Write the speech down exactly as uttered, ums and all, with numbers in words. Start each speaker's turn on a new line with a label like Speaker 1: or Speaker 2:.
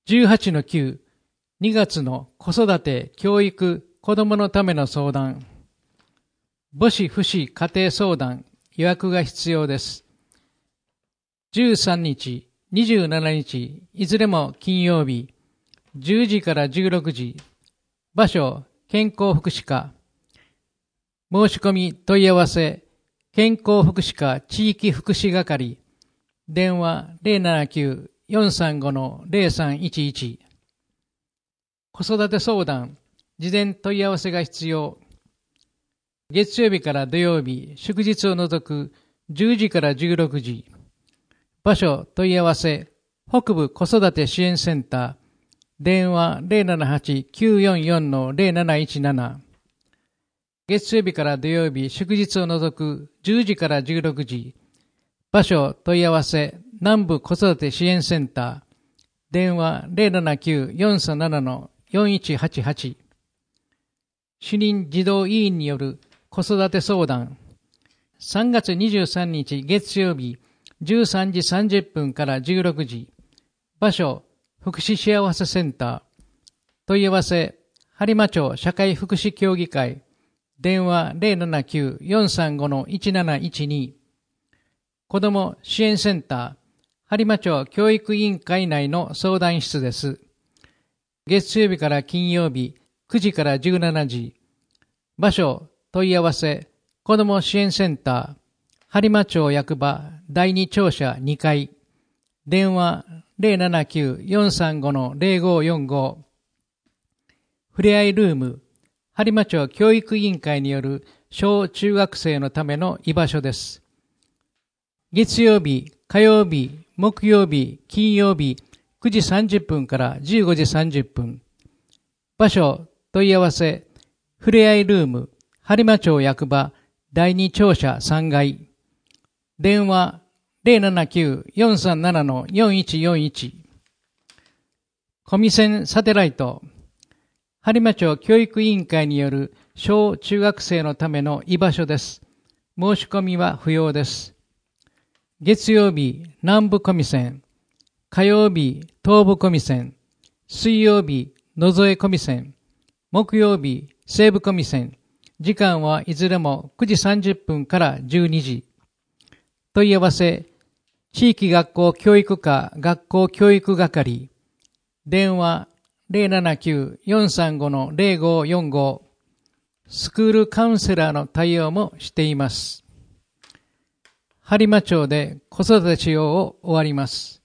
Speaker 1: じゅうはちのきゅう、にがつの子育て、教育、子供のための相談。母子父子家庭相談、予約が必要です。じゅうさんにち、にじゅうしちにち、いずれも金曜日、じゅうじからじゅうろくじ、場所、健康福祉課。申し込み問い合わせ、健康福祉課地域福祉係。電話 ゼロななきゅう よんさんご ゼロさんいちいち。子育て相談、事前問い合わせが必要。月曜日から土曜日、祝日を除くじゅうじからじゅうろくじ。場所問い合わせ、北部子育て支援センター。電話 ゼロななはち きゅうよんよん ゼロなないちなな。月曜日から土曜日、祝日を除くじゅうじからじゅうろくじ。場所問い合わせ、南部子育て支援センター。電話 ゼロななきゅう よんさんなな よんいちはちはち。主任児童委員による子育て相談。さんがつにじゅうさんにち月曜日、じゅうさんじさんじゅっぷんからじゅうろくじ。場所、福祉幸せセンター。問い合わせ、播磨町社会福祉協議会。電話 ゼロななきゅう よんさんご いちなないちに。子ども支援センター、播磨町教育委員会内の相談室です。月曜日から金曜日、くじからじゅうしちじ。場所、問い合わせ、子ども支援センター、播磨町役場だいに庁舎にかい。電話 ゼロななきゅう よんさんご ゼロごよんご。ふれあいルーム、播磨町教育委員会による小中学生のための居場所です。月曜日、火曜日、木曜日、金曜日、くじさんじゅっぷんからじゅうごじさんじゅっぷん。場所、問い合わせ、ふれあいルーム、播磨町役場だいに庁舎さんがい。電話 ゼロななきゅう よんさんなな よんいちよんいち。コミセンサテライト、播磨町教育委員会による小中学生のための居場所です。申し込みは不要です。月曜日、南部コミセン。火曜日、東部コミセン。水曜日、野添コミセン。木曜日、西部コミセン。時間はいずれもくじさんじゅっぷんからじゅうにじ。問い合わせ、地域学校教育課学校教育係。電話 ゼロななきゅう よんさんご ゼロごよんご。スクールカウンセラーの対応もしています。播磨町で子育てしようを終わります。